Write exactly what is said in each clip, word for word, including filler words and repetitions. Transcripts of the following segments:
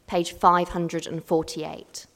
page five hundred forty-eight.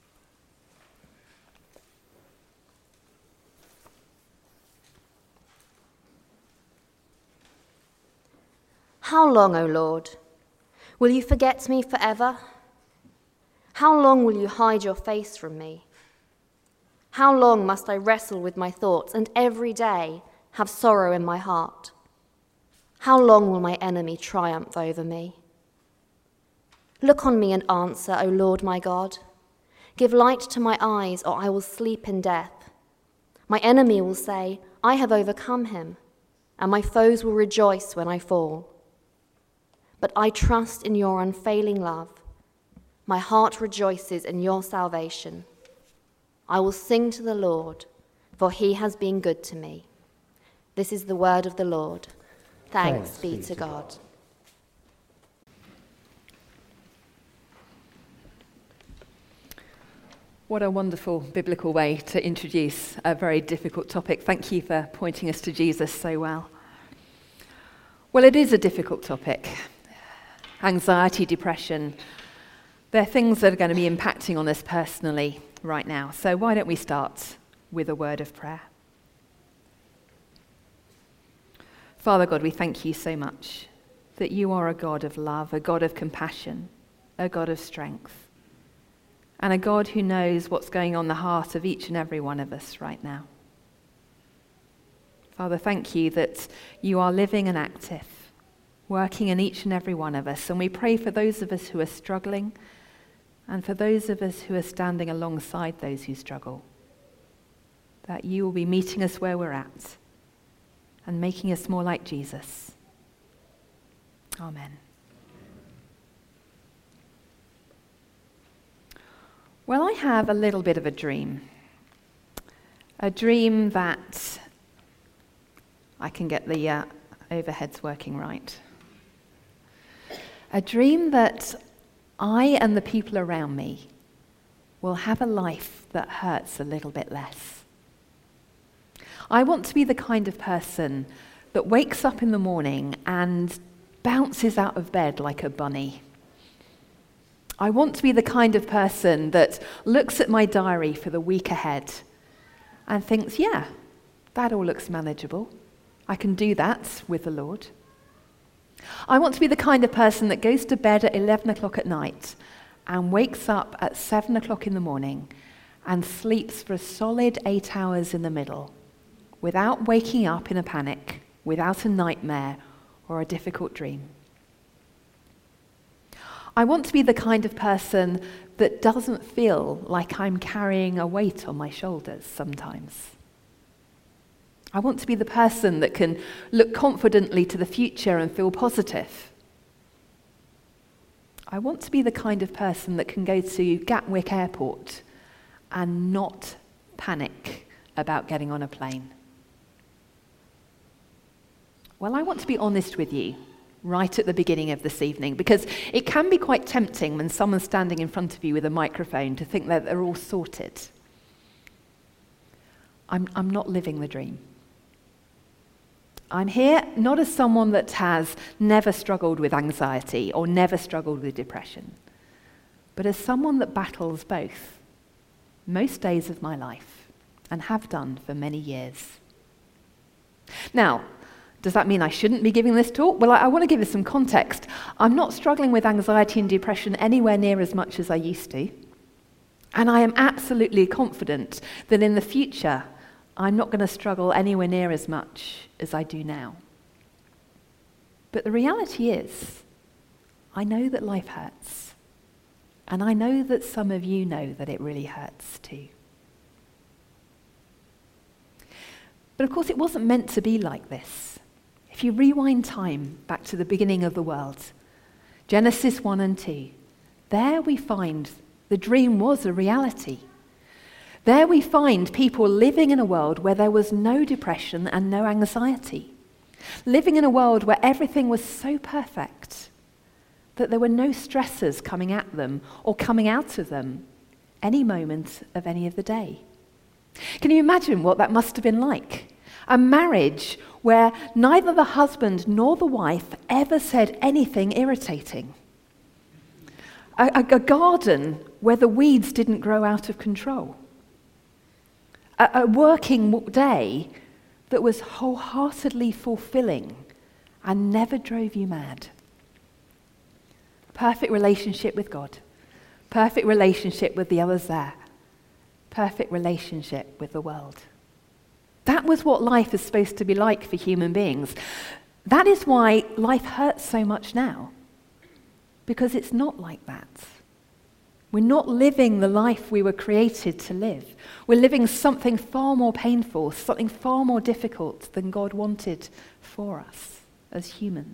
How long, O Lord? Will you forget me forever? How long will you hide your face from me? How long must I wrestle with my thoughts and every day have sorrow in my heart? How long will my enemy triumph over me? Look on me and answer, O Lord my God. Give light to my eyes, or I will sleep in death. My enemy will say, I have overcome him, and my foes will rejoice when I fall. But I trust in your unfailing love. My heart rejoices in your salvation. I will sing to the Lord, for he has been good to me. This is the word of the Lord. Thanks, Thanks be, be to God. God. What a wonderful biblical way to introduce a very difficult topic. Thank you for pointing us to Jesus so well. Well, it is a difficult topic. Anxiety, depression, they're things that are going to be impacting on us personally right now. So why don't we start with a word of prayer? Father God, we thank you so much that you are a God of love, a God of compassion, a God of strength, and a God who knows what's going on in the heart of each and every one of us right now. Father, thank you that you are living and active, working in each and every one of us. And we pray for those of us who are struggling and for those of us who are standing alongside those who struggle, that you will be meeting us where we're at and making us more like Jesus. Amen. Well, I have a little bit of a dream. A dream that I can get the uh, overheads working right. A dream that I and the people around me will have a life that hurts a little bit less. I want to be the kind of person that wakes up in the morning and bounces out of bed like a bunny. I want to be the kind of person that looks at my diary for the week ahead and thinks, yeah, that all looks manageable. I can do that with the Lord. I want to be the kind of person that goes to bed at eleven o'clock at night and wakes up at seven o'clock in the morning and sleeps for a solid eight hours in the middle without waking up in a panic, without a nightmare or a difficult dream. I want to be the kind of person that doesn't feel like I'm carrying a weight on my shoulders sometimes. I want to be the person that can look confidently to the future and feel positive. I want to be the kind of person that can go to Gatwick Airport and not panic about getting on a plane. Well, I want to be honest with you right at the beginning of this evening, because it can be quite tempting when someone's standing in front of you with a microphone to think that they're all sorted. I'm, I'm not living the dream. I'm here not as someone that has never struggled with anxiety or never struggled with depression, but as someone that battles both most days of my life and have done for many years. Now, does that mean I shouldn't be giving this talk? Well, I, I want to give you some context. I'm not struggling with anxiety and depression anywhere near as much as I used to. And I am absolutely confident that in the future, I'm not going to struggle anywhere near as much as I do now. But the reality is, I know that life hurts. And I know that some of you know that it really hurts too. But of course, it wasn't meant to be like this. If you rewind time back to the beginning of the world, Genesis one and two, there we find the dream was a reality. There we find people living in a world where there was no depression and no anxiety. Living in a world where everything was so perfect that there were no stressors coming at them or coming out of them any moment of any of the day. Can you imagine what that must have been like? A marriage where neither the husband nor the wife ever said anything irritating. a, a, a garden where the weeds didn't grow out of control, a, a working day that was wholeheartedly fulfilling and never drove you mad. Perfect relationship with God, perfect relationship with the others there, perfect relationship with the world. That was what life is supposed to be like for human beings. That is why life hurts so much now, because it's not like that. We're not living the life we were created to live. We're living something far more painful, something far more difficult than God wanted for us as humans.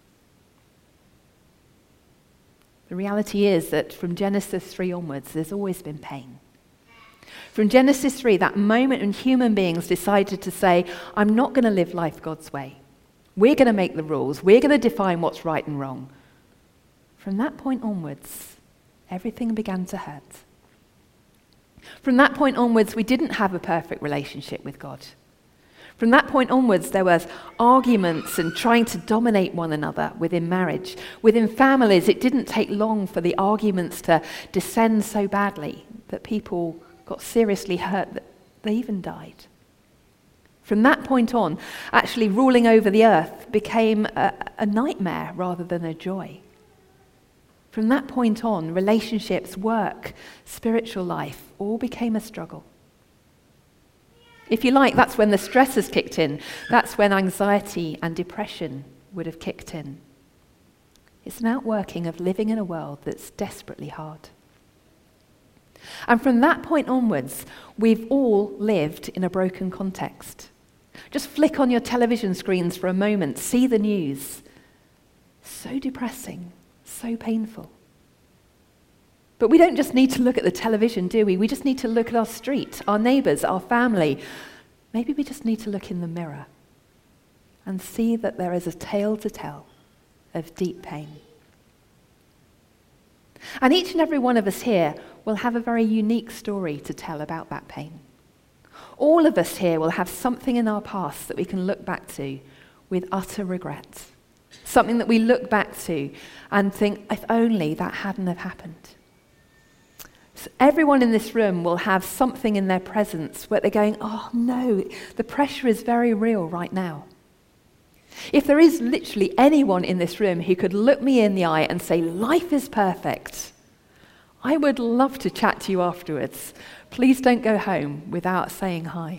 The reality is that from Genesis three onwards, there's always been pain. From Genesis three, that moment when human beings decided to say, I'm not going to live life God's way. We're going to make the rules. We're going to define what's right and wrong. From that point onwards, everything began to hurt. From that point onwards, we didn't have a perfect relationship with God. From that point onwards, there was arguments and trying to dominate one another within marriage. Within families, it didn't take long for the arguments to descend so badly that people got seriously hurt that they even died. From that point on, actually ruling over the earth became a, a nightmare rather than a joy. From that point on, relationships, work, spiritual life all became a struggle. If you like, that's when the stresses kicked in. That's when anxiety and depression would have kicked in. It's an outworking of living in a world that's desperately hard. And from that point onwards, we've all lived in a broken context. Just flick on your television screens for a moment, see the news. So depressing, so painful. But we don't just need to look at the television, do we? We just need to look at our street, our neighbours, our family. Maybe we just need to look in the mirror and see that there is a tale to tell of deep pain. And each and every one of us here will have a very unique story to tell about that pain. All of us here will have something in our past that we can look back to with utter regret. Something that we look back to and think, if only that hadn't have happened. So everyone in this room will have something in their presence where they're going, oh no, the pressure is very real right now. If there is literally anyone in this room who could look me in the eye and say, life is perfect, I would love to chat to you afterwards. Please don't go home without saying hi.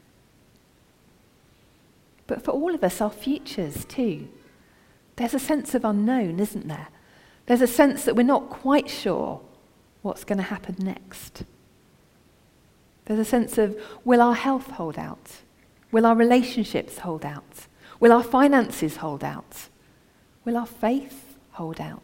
But for all of us, our futures too. There's a sense of unknown, isn't there? There's a sense that we're not quite sure what's going to happen next. There's a sense of, will our health hold out? Will our relationships hold out? Will our finances hold out? Will our faith hold out?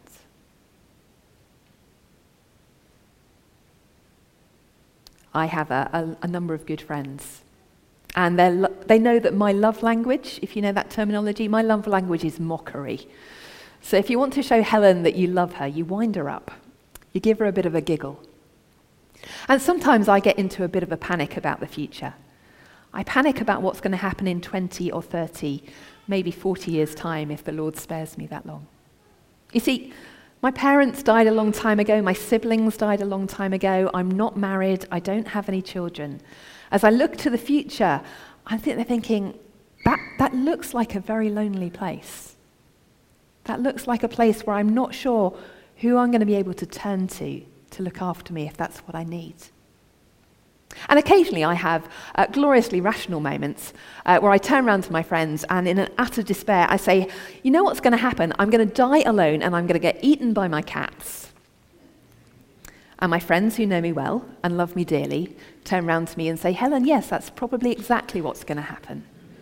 I have a, a, a number of good friends, and lo- they know that my love language, if you know that terminology, my love language is mockery. So if you want to show Helen that you love her, you wind her up. You give her a bit of a giggle. And sometimes I get into a bit of a panic about the future. I panic about what's going to happen in twenty or thirty, maybe forty years' time if the Lord spares me that long. You see, my parents died a long time ago, my siblings died a long time ago, I'm not married, I don't have any children. As I look to the future, I think they're thinking, that, that looks like a very lonely place. That looks like a place where I'm not sure who I'm going to be able to turn to to look after me if that's what I need. And occasionally I have uh, gloriously rational moments uh, where I turn around to my friends and in an utter despair I say, you know what's going to happen? I'm going to die alone and I'm going to get eaten by my cats. And my friends who know me well and love me dearly turn around to me and say, Helen, yes, that's probably exactly what's going to happen.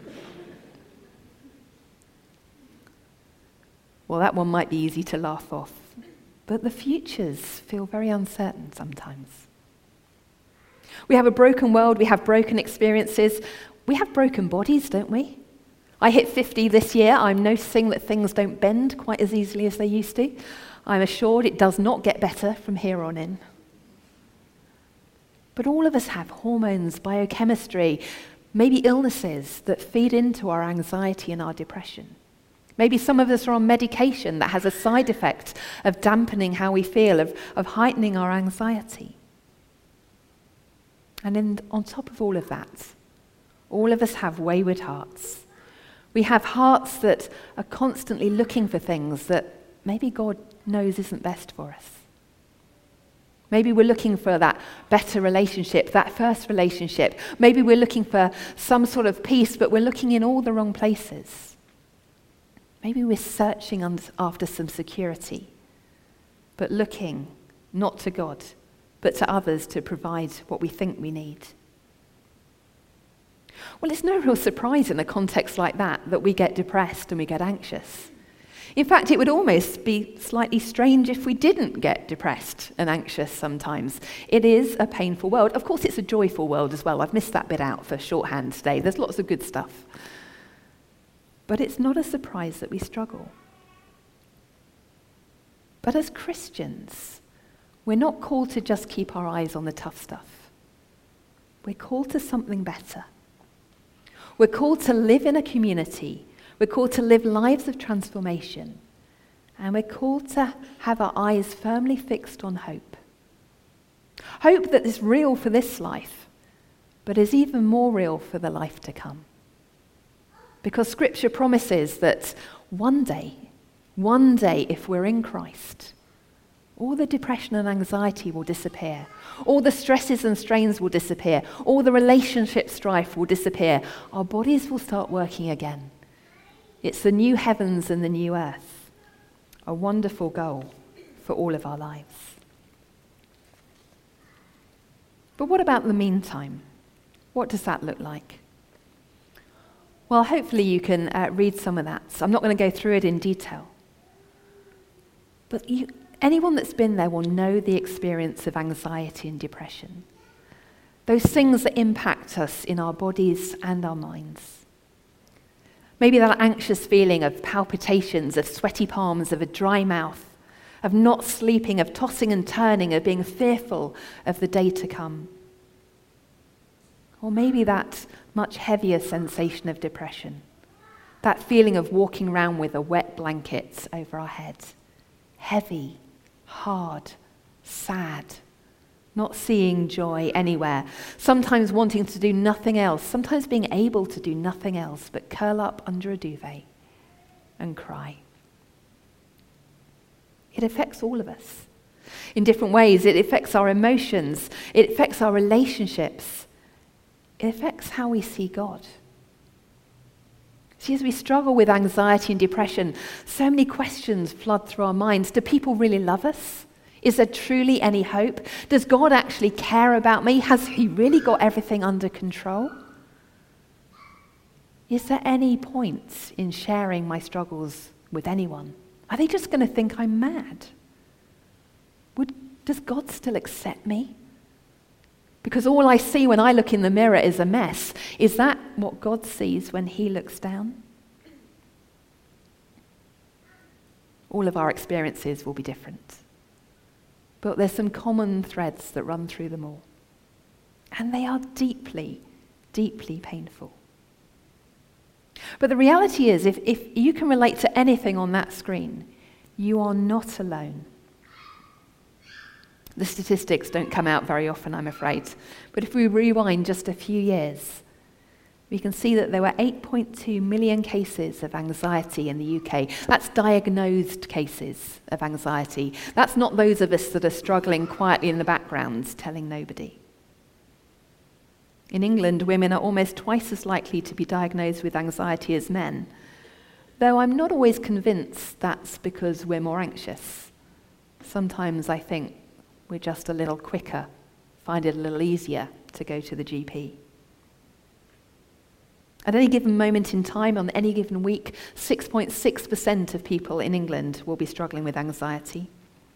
Well, that one might be easy to laugh off, but the futures feel very uncertain sometimes. We have a broken world, we have broken experiences, we have broken bodies, don't we? I hit fifty this year, I'm noticing that things don't bend quite as easily as they used to. I'm assured it does not get better from here on in. But all of us have hormones, biochemistry, maybe illnesses that feed into our anxiety and our depression. Maybe some of us are on medication that has a side effect of dampening how we feel, of, of heightening our anxiety. And in, on top of all of that, all of us have wayward hearts. We have hearts that are constantly looking for things that maybe God knows isn't best for us. Maybe we're looking for that better relationship, that first relationship. Maybe we're looking for some sort of peace, but we're looking in all the wrong places. Maybe we're searching after some security, but looking not to God, but to others to provide what we think we need. Well, it's no real surprise in a context like that that we get depressed and we get anxious. In fact, it would almost be slightly strange if we didn't get depressed and anxious sometimes. It is a painful world. Of course, it's a joyful world as well. I've missed that bit out for shorthand today. There's lots of good stuff. But it's not a surprise that we struggle. But as Christians, we're not called to just keep our eyes on the tough stuff. We're called to something better. We're called to live in a community. We're called to live lives of transformation. And we're called to have our eyes firmly fixed on hope. Hope that is real for this life, but is even more real for the life to come. Because Scripture promises that one day, one day, if we're in Christ, all the depression and anxiety will disappear. All the stresses and strains will disappear. All the relationship strife will disappear. Our bodies will start working again. It's the new heavens and the new earth, a wonderful goal for all of our lives. But what about the meantime? What does that look like? Well, hopefully you can uh, read some of that. So I'm not going to go through it in detail. But you, anyone that's been there will know the experience of anxiety and depression. Those things that impact us in our bodies and our minds. Maybe that anxious feeling of palpitations, of sweaty palms, of a dry mouth, of not sleeping, of tossing and turning, of being fearful of the day to come. Or maybe that much heavier sensation of depression, that feeling of walking around with a wet blanket over our heads, heavy, hard, sad, not seeing joy anywhere, sometimes wanting to do nothing else, sometimes being able to do nothing else but curl up under a duvet and cry. It affects all of us in different ways. It affects our emotions. It affects our relationships. It affects how we see God. See, as we struggle with anxiety and depression, so many questions flood through our minds. Do people really love us? Is there truly any hope? Does God actually care about me? Has He really got everything under control? Is there any point in sharing my struggles with anyone? Are they just going to think I'm mad? Would, does God still accept me? Because all I see when I look in the mirror is a mess. Is that what God sees when He looks down? All of our experiences will be different. But there's some common threads that run through them all. And they are deeply, deeply painful. But the reality is, if, if you can relate to anything on that screen, you are not alone. The statistics don't come out very often, I'm afraid. But if we rewind just a few years, we can see that there were eight point two million cases of anxiety in the U K. That's diagnosed cases of anxiety. That's not those of us that are struggling quietly in the background, telling nobody. In England, women are almost twice as likely to be diagnosed with anxiety as men, though I'm not always convinced that's because we're more anxious. Sometimes I think we're just a little quicker, find it a little easier to go to the G P. At any given moment in time, on any given week, six point six percent of people in England will be struggling with anxiety.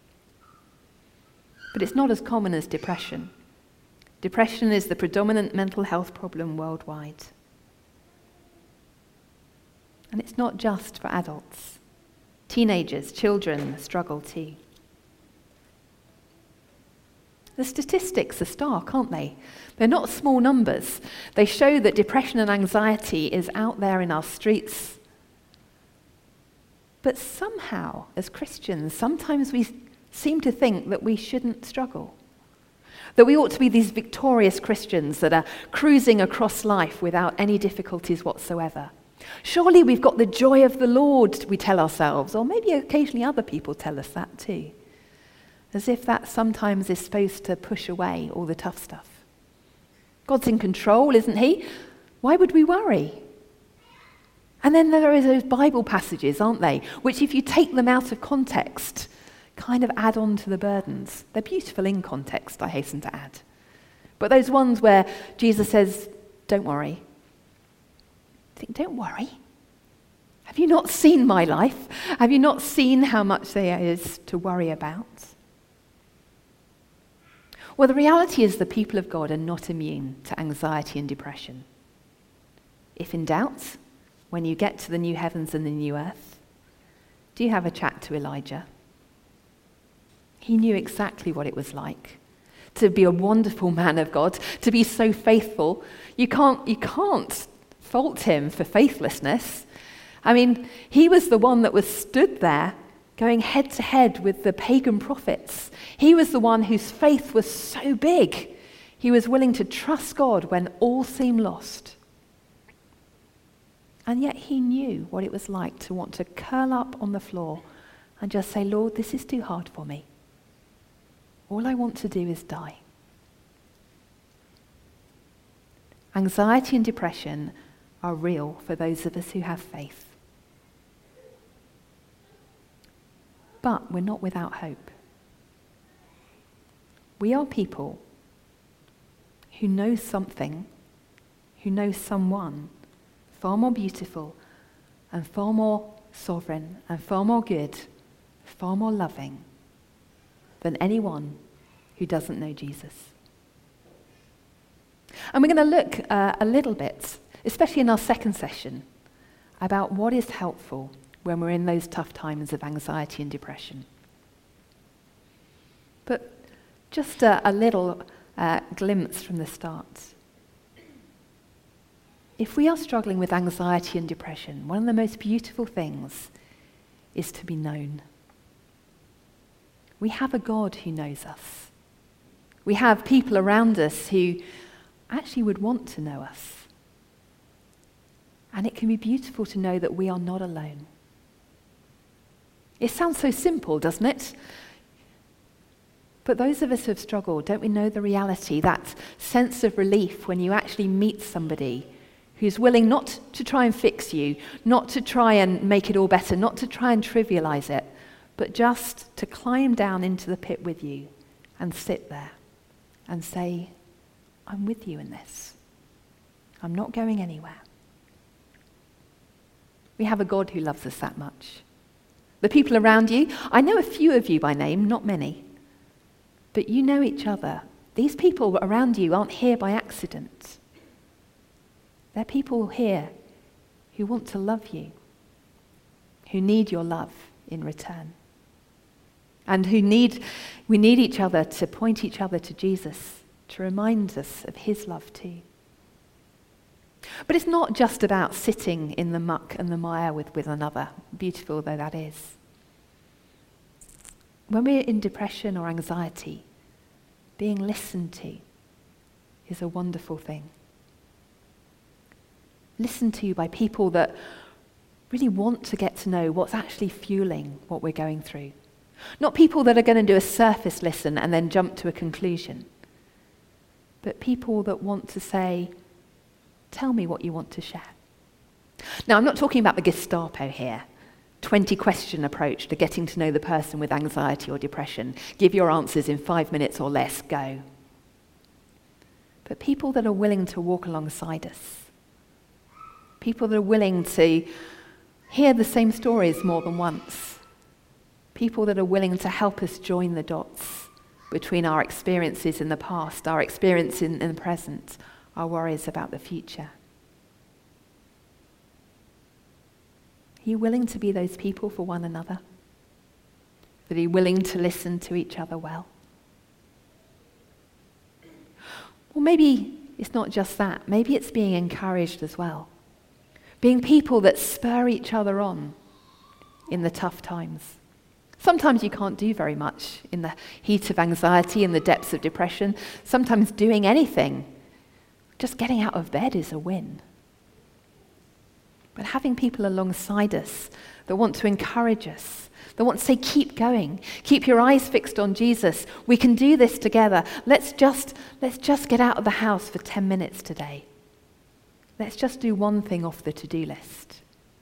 But it's not as common as depression. Depression is the predominant mental health problem worldwide. And it's not just for adults. Teenagers, children struggle too. The statistics are stark, aren't they? They're not small numbers. They show that depression and anxiety is out there in our streets. But somehow, as Christians, sometimes we seem to think that we shouldn't struggle. That we ought to be these victorious Christians that are cruising across life without any difficulties whatsoever. Surely we've got the joy of the Lord, we tell ourselves, or maybe occasionally other people tell us that too. As if that sometimes is supposed to push away all the tough stuff. God's in control, isn't he? Why would we worry? And then there are those Bible passages, aren't they, which if you take them out of context, kind of add on to the burdens. They're beautiful in context, I hasten to add. But those ones where Jesus says, don't worry. I think, don't worry. Have you not seen my life? Have you not seen how much there is to worry about? Well, the reality is the people of God are not immune to anxiety and depression. If in doubt, when you get to the new heavens and the new earth, do you have a chat to Elijah? He knew exactly what it was like to be a wonderful man of God, to be so faithful. You can't, you can't fault him for faithlessness. I mean, he was the one that was stood there going head to head with the pagan prophets. He was the one whose faith was so big. He was willing to trust God when all seemed lost. And yet he knew what it was like to want to curl up on the floor and just say, Lord, this is too hard for me. All I want to do is die. Anxiety and depression are real for those of us who have faith. But we're not without hope. We are people who know something, who know someone far more beautiful and far more sovereign and far more good, far more loving than anyone who doesn't know Jesus. And we're going to look uh, a little bit, especially in our second session, about what is helpful when we're in those tough times of anxiety and depression. But just a, a little uh, glimpse from the start. If we are struggling with anxiety and depression, one of the most beautiful things is to be known. We have a God who knows us. We have people around us who actually would want to know us. And it can be beautiful to know that we are not alone. It sounds so simple, doesn't it? But those of us who have struggled, don't we know the reality, that sense of relief when you actually meet somebody who's willing not to try and fix you, not to try and make it all better, not to try and trivialize it, but just to climb down into the pit with you and sit there and say, I'm with you in this. I'm not going anywhere. We have a God who loves us that much. The people around you, I know a few of you by name, not many, but you know each other. These people around you aren't here by accident. They're people here who want to love you, who need your love in return, and who need, we need each other to point each other to Jesus, to remind us of his love too. But it's not just about sitting in the muck and the mire with, with another, beautiful though that is. When we're in depression or anxiety, being listened to is a wonderful thing. Listened to by people that really want to get to know what's actually fueling what we're going through. Not people that are going to do a surface listen and then jump to a conclusion, but people that want to say, tell me what you want to share. Now, I'm not talking about the Gestapo here, twenty-question approach to getting to know the person with anxiety or depression. Give your answers in five minutes or less, go. But people that are willing to walk alongside us. People that are willing to hear the same stories more than once. People that are willing to help us join the dots between our experiences in the past, our experience in, in the present, our worries about the future. Are you willing to be those people for one another? Are you willing to listen to each other well? Or maybe it's not just that. Maybe it's being encouraged as well. Being people that spur each other on, in the tough times. Sometimes you can't do very much in the heat of anxiety, in the depths of depression. Sometimes doing anything, just getting out of bed is a win. But having people alongside us that want to encourage us, that want to say, keep going, keep your eyes fixed on Jesus. We can do this together. Let's just, let's just get out of the house for ten minutes today. Let's just do one thing off the to-do list.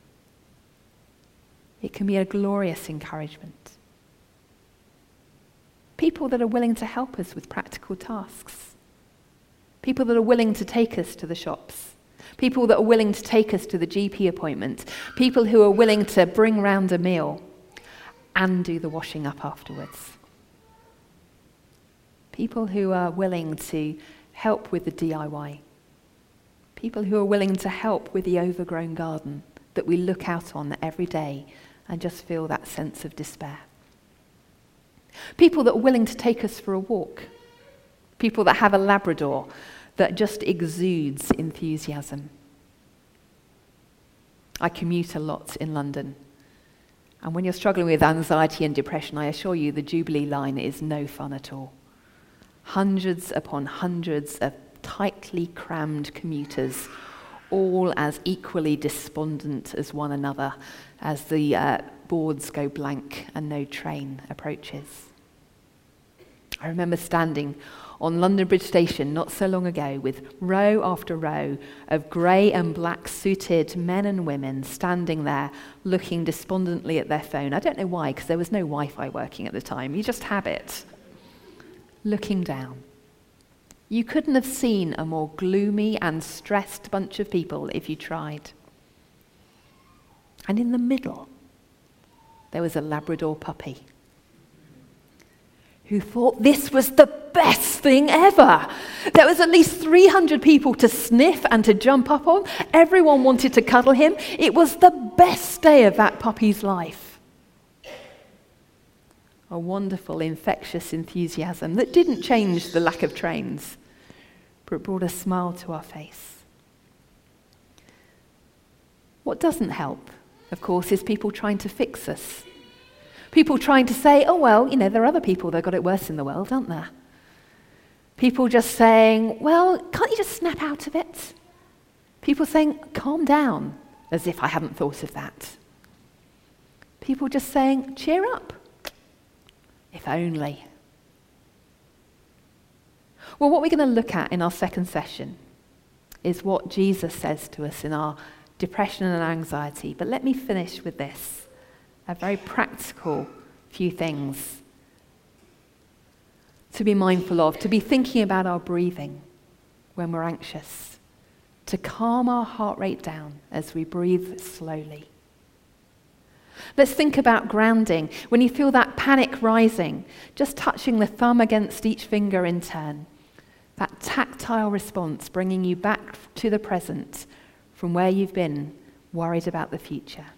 It can be a glorious encouragement. People that are willing to help us with practical tasks. People that are willing to take us to the shops. People that are willing to take us to the G P appointment. People who are willing to bring round a meal and do the washing up afterwards. People who are willing to help with the D I Y. People who are willing to help with the overgrown garden that we look out on every day and just feel that sense of despair. People that are willing to take us for a walk. People that have a Labrador that just exudes enthusiasm. I commute a lot in London. And when you're struggling with anxiety and depression, I assure you the Jubilee line is no fun at all. Hundreds upon hundreds of tightly crammed commuters, all as equally despondent as one another as the uh, boards go blank and no train approaches. I remember standing on London Bridge Station not so long ago with row after row of grey and black suited men and women standing there looking despondently at their phone. I don't know why, because there was no Wi-Fi working at the time. You just have it. Looking down. You couldn't have seen a more gloomy and stressed bunch of people if you tried. And in the middle, there was a Labrador puppy who thought this was the best thing ever. There was at least three hundred people to sniff and to jump up on. Everyone wanted to cuddle him. It was the best day of that puppy's life. A wonderful, infectious enthusiasm that didn't change the lack of trains, but brought a smile to our face. What doesn't help, of course, is people trying to fix us. People trying to say, oh, well, you know, there are other people that got it worse in the world, aren't there? People just saying, well, can't you just snap out of it? People saying, calm down, as if I hadn't thought of that. People just saying, cheer up. If only. Well, what we're going to look at in our second session is what Jesus says to us in our depression and anxiety. But let me finish with this. A very practical few things to be mindful of, to be thinking about our breathing when we're anxious, to calm our heart rate down as we breathe slowly. Let's think about grounding. When you feel that panic rising, just touching the thumb against each finger in turn. That tactile response bringing you back to the present from where you've been worried about the future.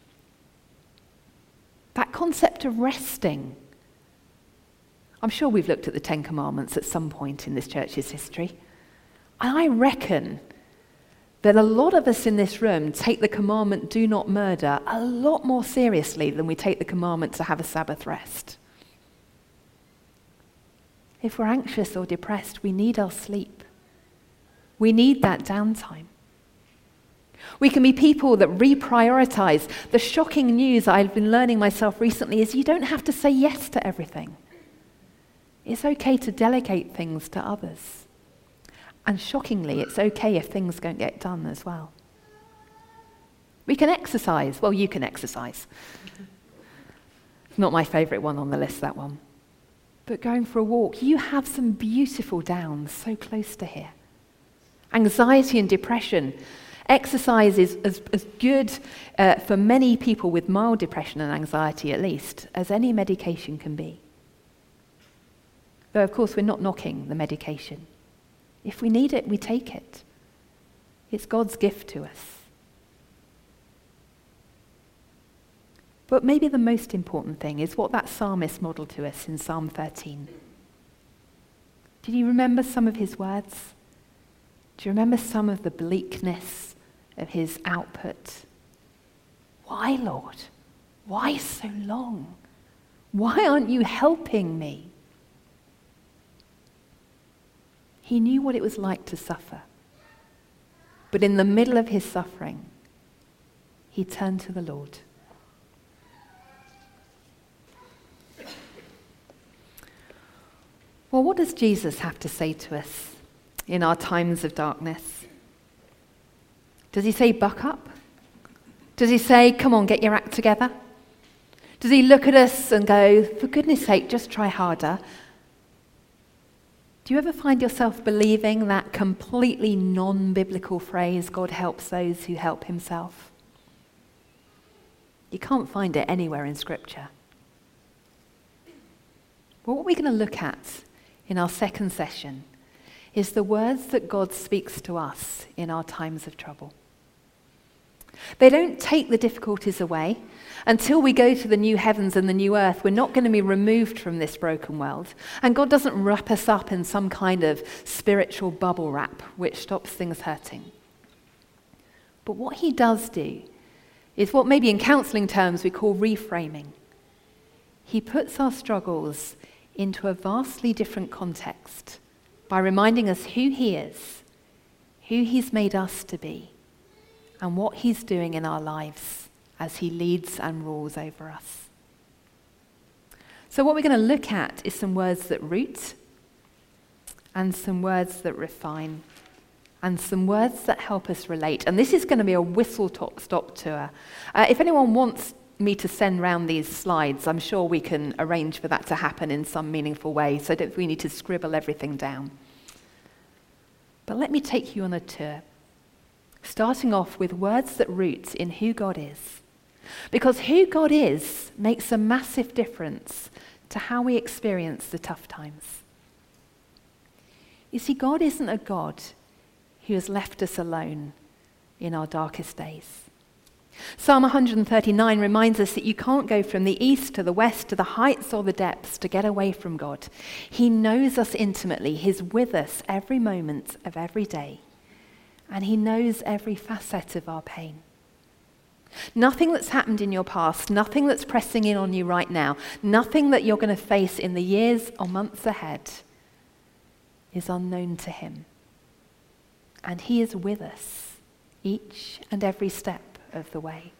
That concept of resting. I'm sure we've looked at the Ten Commandments at some point in this church's history. And I reckon that a lot of us in this room take the commandment, do not murder, a lot more seriously than we take the commandment to have a Sabbath rest. If we're anxious or depressed, we need our sleep. We need that downtime. We can be people that reprioritize. The shocking news I've been learning myself recently is you don't have to say yes to everything. It's okay to delegate things to others. And shockingly, it's okay if things don't get done as well. We can exercise. Well, you can exercise. It's not my favourite one on the list, that one. But going for a walk, you have some beautiful downs so close to here. Anxiety and depression. Exercise is as, as good uh, for many people with mild depression and anxiety, at least, as any medication can be. Though, of course, we're not knocking the medication. If we need it, we take it. It's God's gift to us. But maybe the most important thing is what that psalmist modeled to us in Psalm thirteen. Did you remember some of his words? Do you remember some of the bleakness of his output? Why, Lord? Why so long? Why aren't you helping me? He knew what it was like to suffer. But in the middle of his suffering, he turned to the Lord. Well, what does Jesus have to say to us in our times of darkness? Does he say, buck up? Does he say, come on, get your act together? Does he look at us and go, for goodness sake, just try harder? Do you ever find yourself believing that completely non-biblical phrase, God helps those who help himself? You can't find it anywhere in Scripture. Well, what we're going to look at in our second session is the words that God speaks to us in our times of trouble. They don't take the difficulties away. Until we go to the new heavens and the new earth, we're not going to be removed from this broken world. And God doesn't wrap us up in some kind of spiritual bubble wrap which stops things hurting. But what he does do is what maybe in counselling terms we call reframing. He puts our struggles into a vastly different context by reminding us who he is, who he's made us to be, and what he's doing in our lives as he leads and rules over us. So what we're going to look at is some words that root, and some words that refine, and some words that help us relate. And this is going to be a whistle-stop tour. Uh, if anyone wants me to send round these slides, I'm sure we can arrange for that to happen in some meaningful way, so I don't think we need to scribble everything down. But let me take you on a tour, starting off with words that root in who God is. Because who God is makes a massive difference to how we experience the tough times. You see, God isn't a God who has left us alone in our darkest days. Psalm one thirty-nine reminds us that you can't go from the east to the west to the heights or the depths to get away from God. He knows us intimately. He's with us every moment of every day. And he knows every facet of our pain. Nothing that's happened in your past, nothing that's pressing in on you right now, nothing that you're going to face in the years or months ahead is unknown to him. And he is with us each and every step of the way.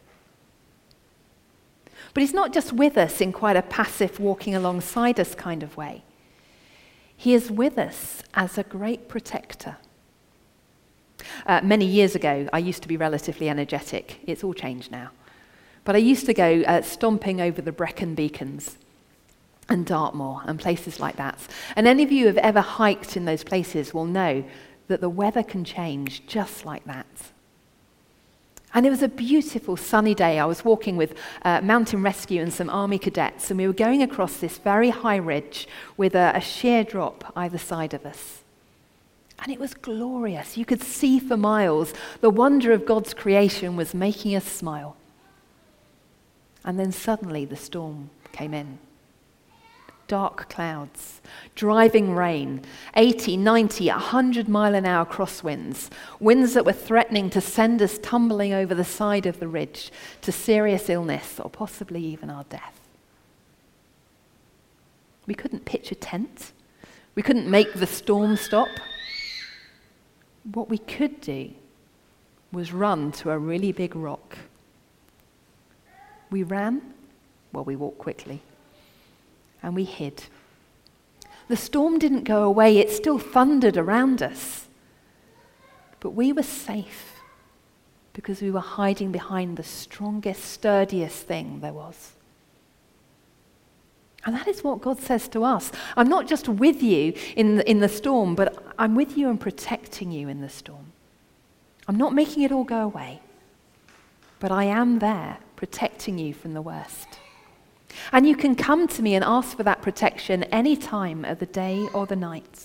But he's not just with us in quite a passive walking alongside us kind of way. He is with us as a great protector. Uh, many years ago, I used to be relatively energetic. It's all changed now. But I used to go uh, stomping over the Brecon Beacons and Dartmoor and places like that. And any of you who have ever hiked in those places will know that the weather can change just like that. And it was a beautiful sunny day. I was walking with uh, Mountain Rescue and some Army cadets, and we were going across this very high ridge with a, a sheer drop either side of us. And it was glorious. You could see for miles. The wonder of God's creation was making us smile. And then suddenly the storm came in. Dark clouds, driving rain, eighty, ninety, one hundred mile an hour crosswinds, winds that were threatening to send us tumbling over the side of the ridge to serious illness or possibly even our death. We couldn't pitch a tent. We couldn't make the storm stop. What we could do was run to a really big rock. We ran, well, we walked quickly, and we hid. The storm didn't go away, it still thundered around us. But we were safe because we were hiding behind the strongest, sturdiest thing there was. And that is what God says to us. I'm not just with you in the, in the storm, but I'm with you and protecting you in the storm. I'm not making it all go away, but I am there protecting you from the worst. And you can come to me and ask for that protection any time of the day or the night.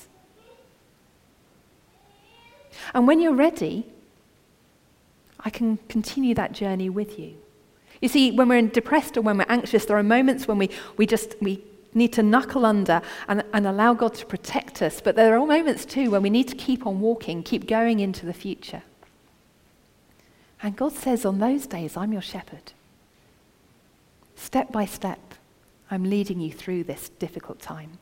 And when you're ready, I can continue that journey with you. You see, when we're depressed or when we're anxious, there are moments when we, we just we need to knuckle under and, and allow God to protect us. But there are moments too when we need to keep on walking, keep going into the future. And God says, on those days, I'm your shepherd. Step by step, I'm leading you through this difficult time.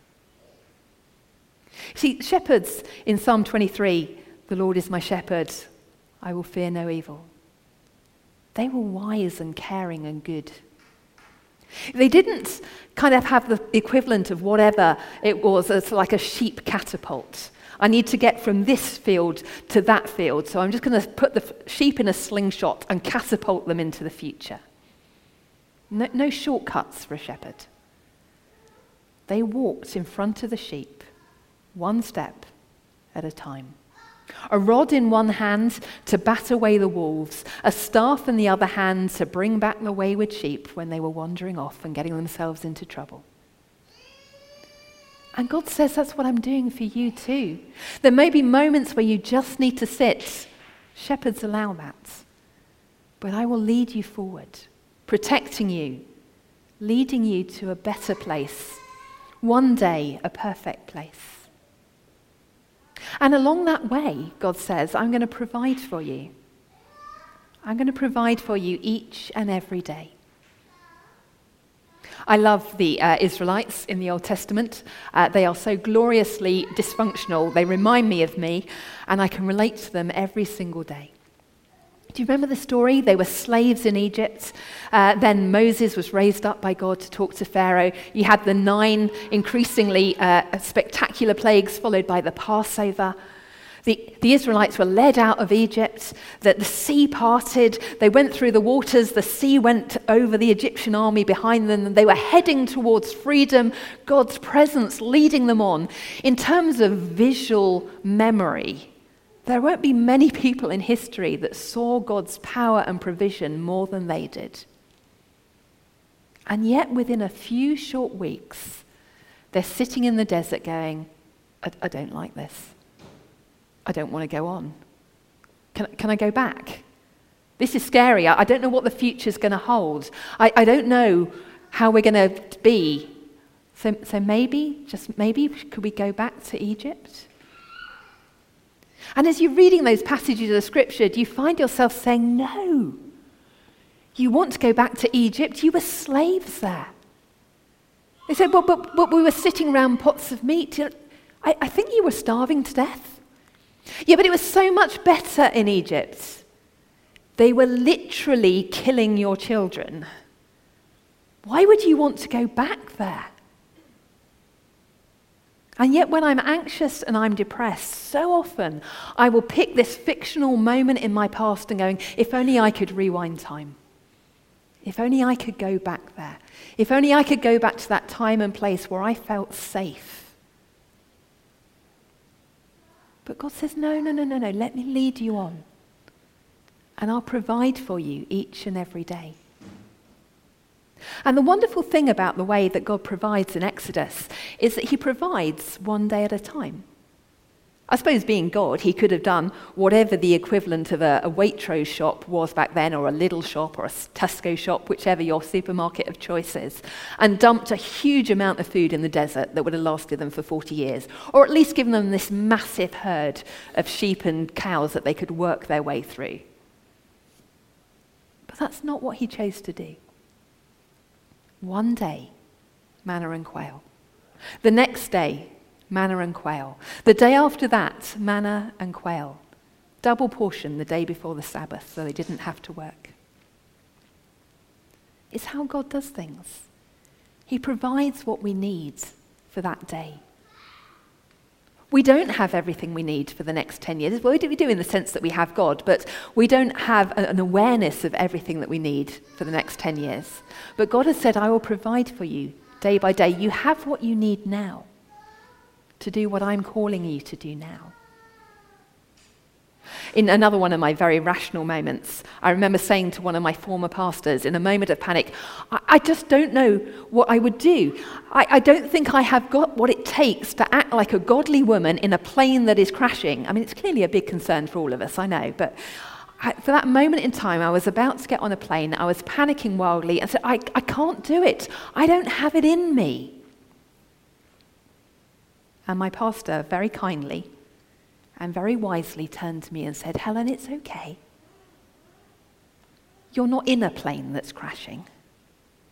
See, shepherds in Psalm twenty-three, the Lord is my shepherd, I will fear no evil. They were wise and caring and good. They didn't kind of have the equivalent of whatever it was as like a sheep catapult. I need to get from this field to that field, so I'm just going to put the sheep in a slingshot and catapult them into the future. No, no shortcuts for a shepherd. They walked in front of the sheep, one step at a time. A rod in one hand to bat away the wolves, a staff in the other hand to bring back the wayward sheep when they were wandering off and getting themselves into trouble. And God says that's what I'm doing for you too. There may be moments where you just need to sit. Shepherds allow that. But I will lead you forward, protecting you, leading you to a better place. One day, a perfect place. And along that way, God says, I'm going to provide for you. I'm going to provide for you each and every day. I love the uh, Israelites in the Old Testament. Uh, they are so gloriously dysfunctional. They remind me of me, and I can relate to them every single day. Do you remember the story? They were slaves in Egypt. Uh, then Moses was raised up by God to talk to Pharaoh. You had the nine increasingly uh, spectacular plagues followed by the Passover. The, the Israelites were led out of Egypt. The, the sea parted. They went through the waters. The sea went over the Egyptian army behind them. And they were heading towards freedom, God's presence leading them on. In terms of visual memory, there won't be many people in history that saw God's power and provision more than they did. And yet within a few short weeks, they're sitting in the desert going, I, I don't like this. I don't want to go on. Can, can I go back? This is scary. I, I don't know what the future's going to hold. I, I don't know how we're going to be. So, so maybe, just maybe, could we go back to Egypt? And as you're reading those passages of Scripture, do you find yourself saying, no, you want to go back to Egypt? You were slaves there. They said, well, but, but we were sitting around pots of meat. I, I think you were starving to death. Yeah, but it was so much better in Egypt. They were literally killing your children. Why would you want to go back there? And yet when I'm anxious and I'm depressed, so often I will pick this fictional moment in my past and going, if only I could rewind time. If only I could go back there. If only I could go back to that time and place where I felt safe. But God says, no, no, no, no, no, let me lead you on. And I'll provide for you each and every day. And the wonderful thing about the way that God provides in Exodus is that he provides one day at a time. I suppose being God, he could have done whatever the equivalent of a, a Waitrose shop was back then, or a Lidl shop, or a Tesco shop, whichever your supermarket of choice is, and dumped a huge amount of food in the desert that would have lasted them for forty years, or at least given them this massive herd of sheep and cows that they could work their way through. But that's not what he chose to do. One day, manna and quail. The next day, manna and quail. The day after that, manna and quail. Double portion the day before the Sabbath, so they didn't have to work. It's how God does things. He provides what we need for that day. We don't have everything we need for the next ten years. Well, we do in the sense that we have God, but we don't have an awareness of everything that we need for the next ten years. But God has said, I will provide for you day by day. You have what you need now to do what I'm calling you to do now. In another one of my very rational moments, I remember saying to one of my former pastors in a moment of panic, I, I just don't know what I would do. I, I don't think I have got what it takes to act like a godly woman in a plane that is crashing. I mean, it's clearly a big concern for all of us, I know, but I, for that moment in time, I was about to get on a plane, I was panicking wildly, and said, I, I can't do it. I don't have it in me. And my pastor, very kindly, and very wisely turned to me and said, Helen, it's okay. You're not in a plane that's crashing.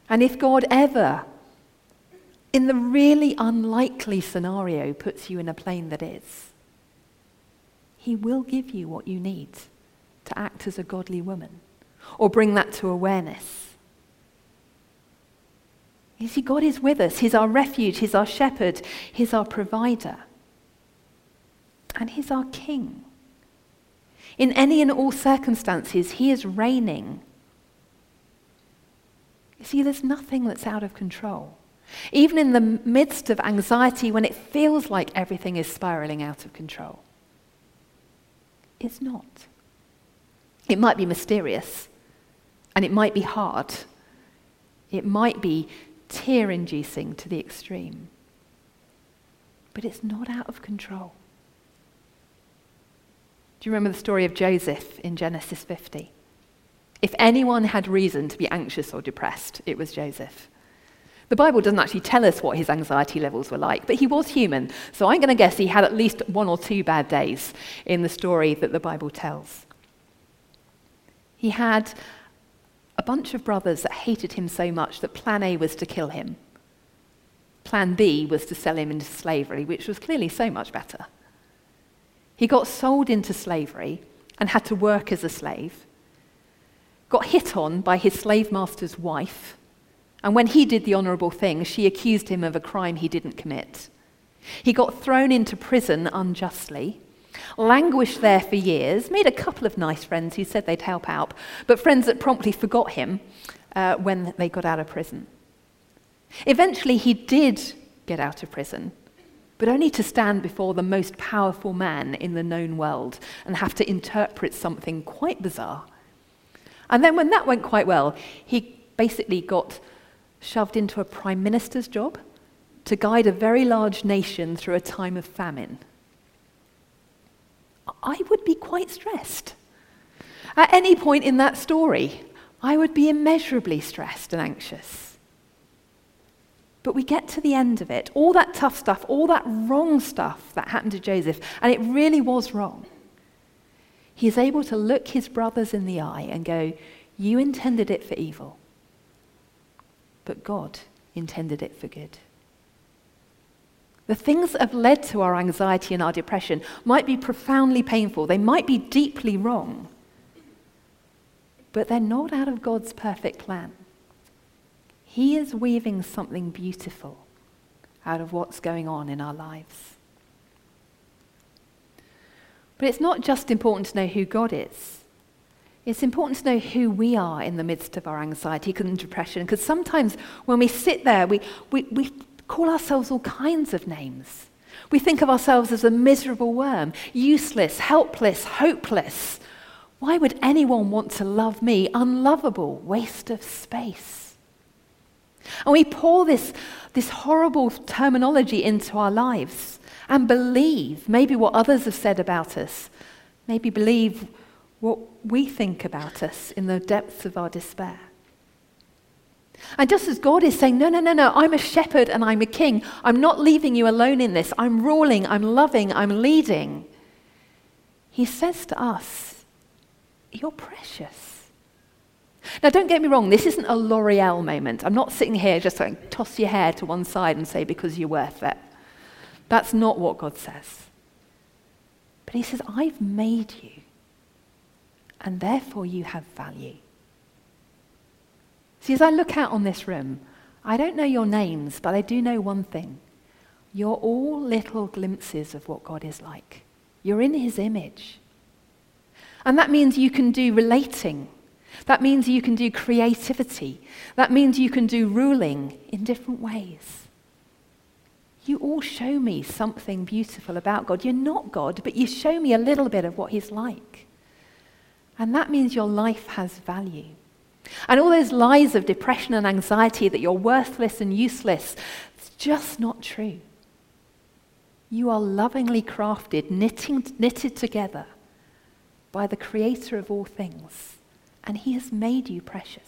And if God ever, in the really unlikely scenario, puts you in a plane that is, he will give you what you need to act as a godly woman or bring that to awareness. You see, God is with us. He's our refuge. He's our shepherd. He's our provider. And he's our king. In any and all circumstances, he is reigning. You see, there's nothing that's out of control. Even in the midst of anxiety, when it feels like everything is spiraling out of control, it's not. It might be mysterious, and it might be hard. It might be tear-inducing to the extreme. But it's not out of control. Do you remember the story of Joseph in Genesis fifty? If anyone had reason to be anxious or depressed, it was Joseph. The Bible doesn't actually tell us what his anxiety levels were like, but he was human, so I'm going to guess he had at least one or two bad days in the story that the Bible tells. He had a bunch of brothers that hated him so much that plan A was to kill him. Plan B was to sell him into slavery, which was clearly so much better. He got sold into slavery and had to work as a slave, got hit on by his slave master's wife, and when he did the honourable thing, she accused him of a crime he didn't commit. He got thrown into prison unjustly, languished there for years, made a couple of nice friends who said they'd help out, but friends that promptly forgot him uh, when they got out of prison. Eventually, he did get out of prison, but only to stand before the most powerful man in the known world and have to interpret something quite bizarre. And then when that went quite well, he basically got shoved into a prime minister's job to guide a very large nation through a time of famine. I would be quite stressed. At any point in that story, I would be immeasurably stressed and anxious. But we get to the end of it, all that tough stuff, all that wrong stuff that happened to Joseph, and it really was wrong. He is able to look his brothers in the eye and go, "You intended it for evil, but God intended it for good." The things that have led to our anxiety and our depression might be profoundly painful. They might be deeply wrong, but they're not out of God's perfect plan. He is weaving something beautiful out of what's going on in our lives. But it's not just important to know who God is. It's important to know who we are in the midst of our anxiety and depression, because sometimes when we sit there, we, we, we call ourselves all kinds of names. We think of ourselves as a miserable worm, useless, helpless, hopeless. Why would anyone want to love me? Unlovable, waste of space. And we pour this, this horrible terminology into our lives and believe maybe what others have said about us, maybe believe what we think about us in the depths of our despair. And just as God is saying, no, no, no, no, I'm a shepherd and I'm a king. I'm not leaving you alone in this. I'm ruling, I'm loving, I'm leading. He says to us, you're precious. Now, don't get me wrong, this isn't a L'Oreal moment. I'm not sitting here just going, toss your hair to one side and say, because you're worth it. That's not what God says. But he says, I've made you, and therefore you have value. See, as I look out on this room, I don't know your names, but I do know one thing. You're all little glimpses of what God is like. You're in his image. And that means you can do relating. That means you can do creativity. That means you can do ruling in different ways. You all show me something beautiful about God. You're not God, but you show me a little bit of what he's like. And that means your life has value. And all those lies of depression and anxiety that you're worthless and useless, it's just not true. You are lovingly crafted, knitting, knitted together by the Creator of all things. And he has made you precious.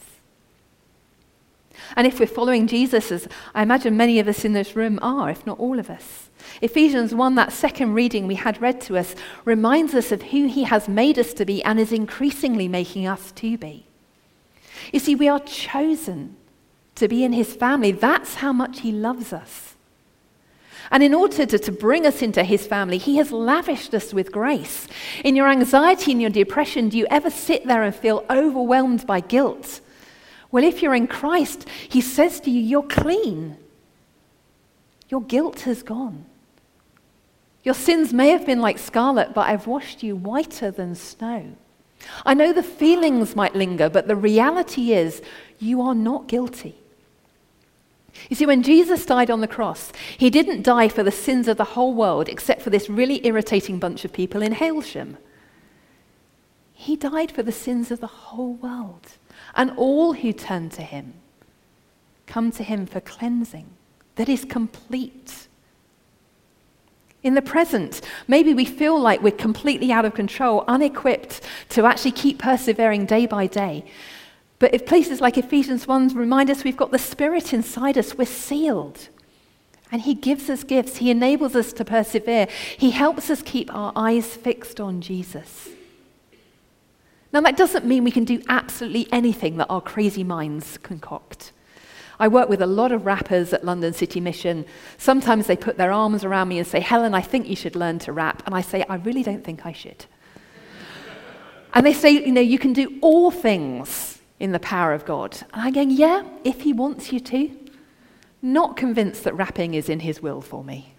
And if we're following Jesus, as I imagine many of us in this room are, if not all of us, Ephesians one, that second reading we had read to us, reminds us of who he has made us to be and is increasingly making us to be. You see, we are chosen to be in his family. That's how much he loves us. And in order to, to bring us into his family, he has lavished us with grace. In your anxiety and your depression, do you ever sit there and feel overwhelmed by guilt? Well, if you're in Christ, he says to you, you're clean. Your guilt has gone. Your sins may have been like scarlet, but I've washed you whiter than snow. I know the feelings might linger, but the reality is you are not guilty. You see, when Jesus died on the cross, he didn't die for the sins of the whole world, except for this really irritating bunch of people in Hailsham. He died for the sins of the whole world, and all who turn to him come to him for cleansing that is complete. In the present, maybe we feel like we're completely out of control, unequipped to actually keep persevering day by day. But if places like Ephesians one remind us we've got the Spirit inside us, we're sealed. And he gives us gifts. He enables us to persevere. He helps us keep our eyes fixed on Jesus. Now, that doesn't mean we can do absolutely anything that our crazy minds concoct. I work with a lot of rappers at London City Mission. Sometimes they put their arms around me and say, Helen, I think you should learn to rap. And I say, I really don't think I should. And they say, you know, you can do all things in the power of God. And I'm going, yeah, if he wants you to. Not convinced that rapping is in his will for me.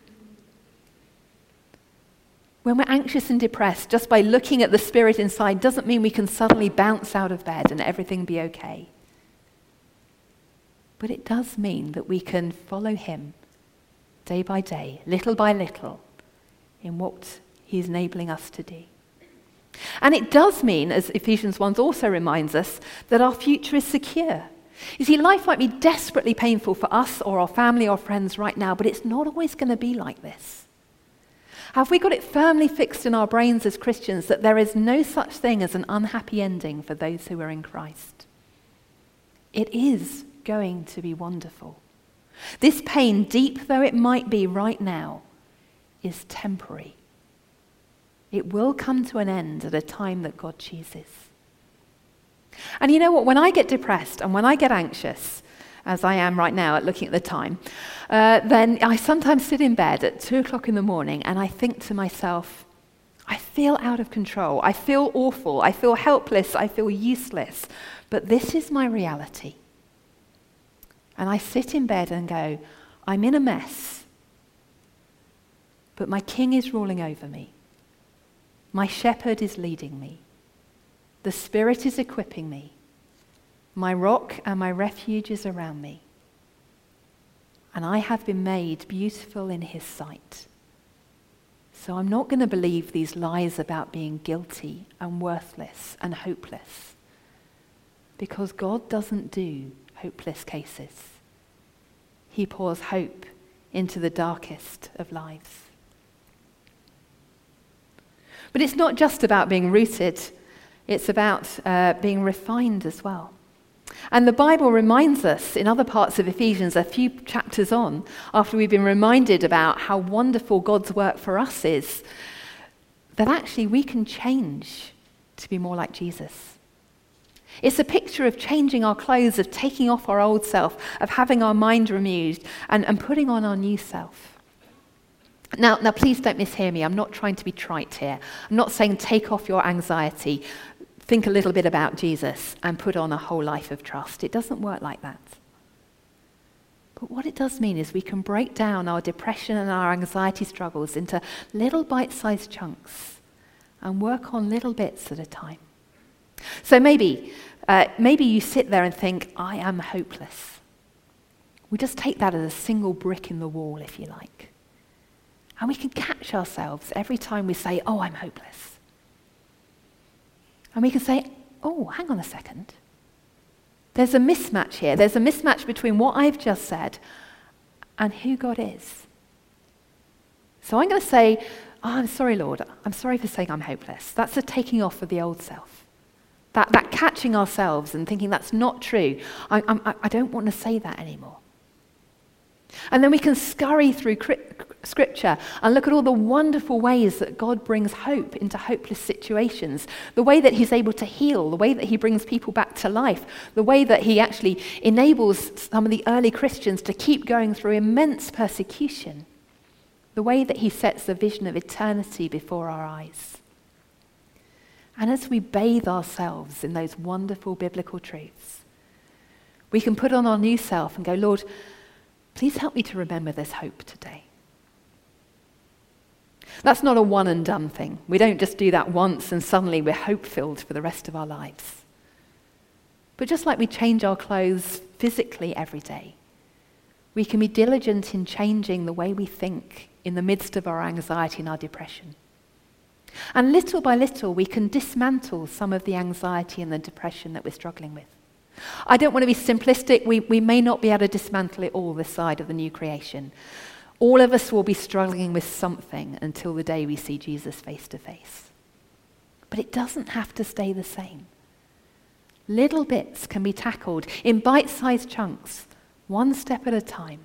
When we're anxious and depressed, just by looking at the Spirit inside doesn't mean we can suddenly bounce out of bed and everything be okay. But it does mean that we can follow him day by day, little by little, in what he's enabling us to do. And it does mean, as Ephesians one also reminds us, that our future is secure. You see, life might be desperately painful for us or our family or friends right now, but it's not always going to be like this. Have we got it firmly fixed in our brains as Christians that there is no such thing as an unhappy ending for those who are in Christ? It is going to be wonderful. This pain, deep though it might be right now, is temporary. It will come to an end at a time that God chooses. And you know what? When I get depressed and when I get anxious, as I am right now at looking at the time, uh, then I sometimes sit in bed at two o'clock in the morning and I think to myself, I feel out of control. I feel awful. I feel helpless. I feel useless. But this is my reality. And I sit in bed and go, I'm in a mess, but my King is ruling over me. My shepherd is leading me. The Spirit is equipping me. My rock and my refuge is around me. And I have been made beautiful in his sight. So I'm not going to believe these lies about being guilty and worthless and hopeless. Because God doesn't do hopeless cases. He pours hope into the darkest of lives. But it's not just about being rooted, it's about uh, being refined as well. And the Bible reminds us in other parts of Ephesians, a few chapters on, after we've been reminded about how wonderful God's work for us is, that actually we can change to be more like Jesus. It's a picture of changing our clothes, of taking off our old self, of having our mind renewed and, and putting on our new self. Now, now, please don't mishear me. I'm not trying to be trite here. I'm not saying take off your anxiety, think a little bit about Jesus and put on a whole life of trust. It doesn't work like that. But what it does mean is we can break down our depression and our anxiety struggles into little bite-sized chunks and work on little bits at a time. So maybe, uh, maybe you sit there and think, I am hopeless. We just take that as a single brick in the wall, if you like. And we can catch ourselves every time we say, oh, I'm hopeless. And we can say, oh, hang on a second. There's a mismatch here. There's a mismatch between what I've just said and who God is. So I'm going to say, oh, I'm sorry, Lord. I'm sorry for saying I'm hopeless. That's a taking off of the old self. That, that catching ourselves and thinking that's not true. I, I'm, I don't want to say that anymore. And then we can scurry through Scripture and look at all the wonderful ways that God brings hope into hopeless situations, the way that he's able to heal, the way that he brings people back to life, the way that he actually enables some of the early Christians to keep going through immense persecution, the way that he sets the vision of eternity before our eyes. And as we bathe ourselves in those wonderful biblical truths, we can put on our new self and go, Lord, please help me to remember this hope today. That's not a one and done thing. We don't just do that once and suddenly we're hope-filled for the rest of our lives. But just like we change our clothes physically every day, we can be diligent in changing the way we think in the midst of our anxiety and our depression. And little by little, we can dismantle some of the anxiety and the depression that we're struggling with. I don't want to be simplistic. We, we may not be able to dismantle it all this side of the new creation. All of us will be struggling with something until the day we see Jesus face to face. But it doesn't have to stay the same. Little bits can be tackled in bite-sized chunks, one step at a time.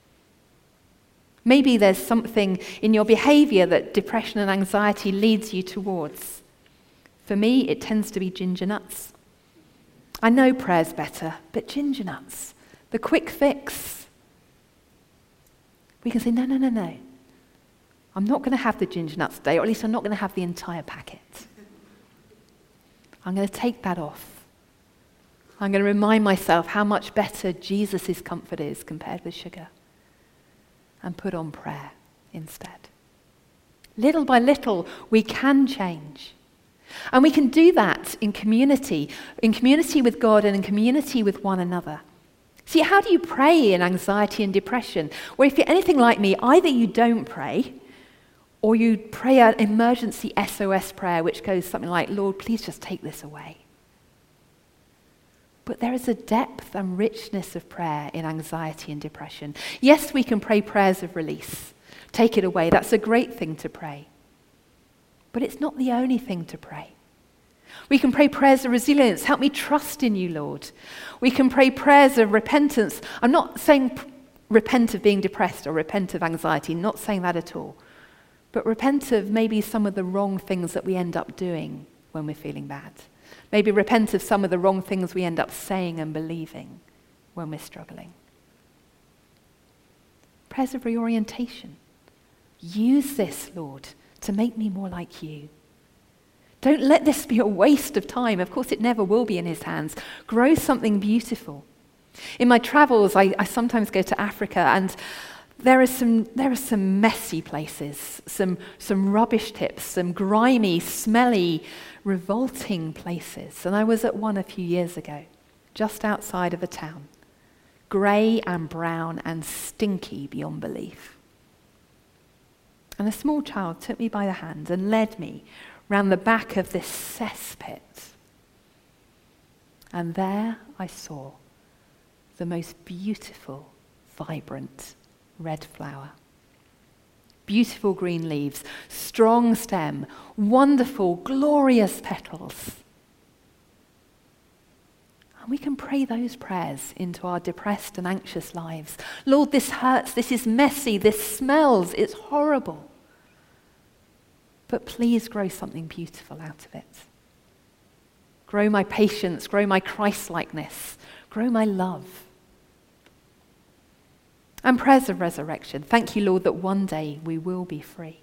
Maybe there's something in your behavior that depression and anxiety leads you towards. For me, it tends to be ginger nuts. I know prayer's better, but ginger nuts, the quick fix. We can say, no, no, no, no. I'm not going to have the ginger nuts today, or at least I'm not going to have the entire packet. I'm going to take that off. I'm going to remind myself how much better Jesus' comfort is compared with sugar, and put on prayer instead. Little by little, we can change. And we can do that in community, in community with God and in community with one another. See, how do you pray in anxiety and depression? Well, if you're anything like me, either you don't pray, or you pray an emergency S O S prayer, which goes something like, Lord, please just take this away. But there is a depth and richness of prayer in anxiety and depression. Yes, we can pray prayers of release. Take it away. That's a great thing to pray. But it's not the only thing to pray. We can pray prayers of resilience. Help me trust in you, Lord. We can pray prayers of repentance. I'm not saying p- repent of being depressed or repent of anxiety, not saying that at all. But repent of maybe some of the wrong things that we end up doing when we're feeling bad. Maybe repent of some of the wrong things we end up saying and believing when we're struggling. Prayers of reorientation. Use this, Lord, to make me more like you. Don't let this be a waste of time. Of course, it never will be in his hands. Grow something beautiful. In my travels, I, I sometimes go to Africa, and there are some there are some messy places, some some rubbish tips, some grimy, smelly, revolting places. And I was at one a few years ago, just outside of a town, grey and brown and stinky beyond belief. And a small child took me by the hand and led me round the back of this cesspit. And there I saw the most beautiful, vibrant red flower. Beautiful green leaves, strong stem, wonderful, glorious petals. And we can pray those prayers into our depressed and anxious lives. Lord, this hurts, this is messy, this smells, it's horrible. But please grow something beautiful out of it. Grow my patience, grow my Christ-likeness, grow my love. And prayers of resurrection. Thank you, Lord, that one day we will be free.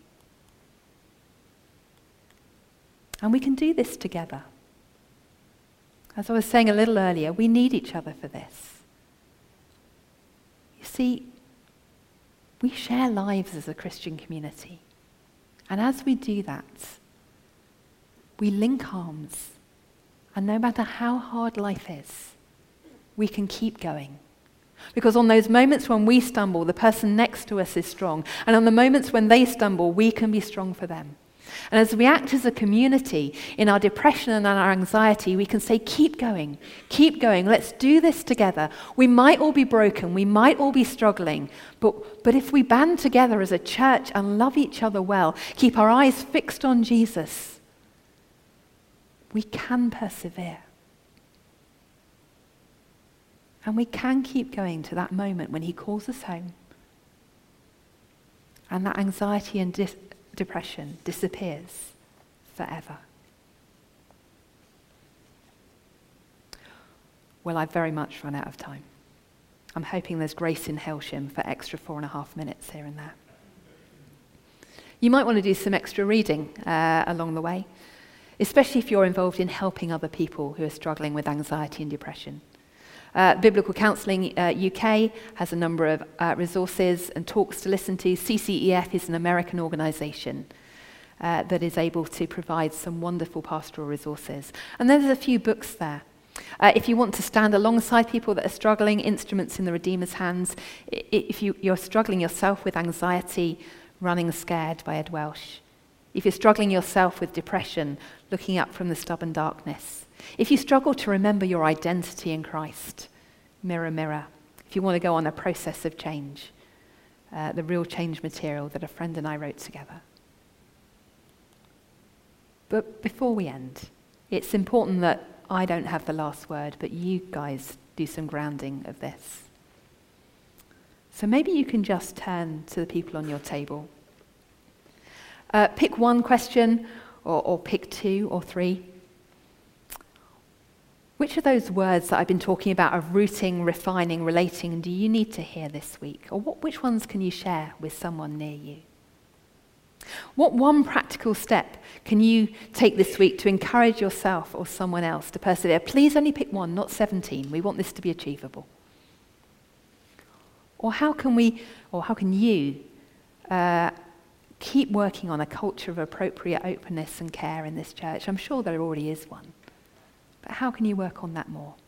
And we can do this together. As I was saying a little earlier, we need each other for this. You see, we share lives as a Christian community. And as we do that, we link arms. And no matter how hard life is, we can keep going. Because on those moments when we stumble, the person next to us is strong. And on the moments when they stumble, we can be strong for them. And as we act as a community in our depression and in our anxiety, we can say, keep going, keep going, let's do this together. We might all be broken, we might all be struggling, but, but if we band together as a church and love each other well, keep our eyes fixed on Jesus, we can persevere. And we can keep going to that moment when he calls us home, and that anxiety and dis- depression disappears forever. Well, I've very much run out of time. I'm hoping there's grace in Hailsham for extra four and a half minutes here and there. You might want to do some extra reading uh, along the way, especially if you're involved in helping other people who are struggling with anxiety and depression. Uh, Biblical Counselling uh, U K has a number of uh, resources and talks to listen to. C C E F is an American organisation uh, that is able to provide some wonderful pastoral resources. And there's a few books there. Uh, if you want to stand alongside people that are struggling, Instruments in the Redeemer's Hands. I- if you, you're struggling yourself with anxiety, Running Scared by Ed Welsh. If you're struggling yourself with depression, Looking Up from the Stubborn Darkness. If you struggle to remember your identity in Christ, Mirror, Mirror. If you want to go on a process of change, uh, the Real Change material that a friend and I wrote together. But before we end, it's important that I don't have the last word, but you guys do some grounding of this. So maybe you can just turn to the people on your table. Uh, pick one question, or, or pick two or three. Which of those words that I've been talking about of rooting, refining, relating, do you need to hear this week? Or what, which ones can you share with someone near you? What one practical step can you take this week to encourage yourself or someone else to persevere? Please only pick one, not seventeen. We want this to be achievable. Or how can we, or how can you uh, keep working on a culture of appropriate openness and care in this church? I'm sure there already is one. But how can you work on that more?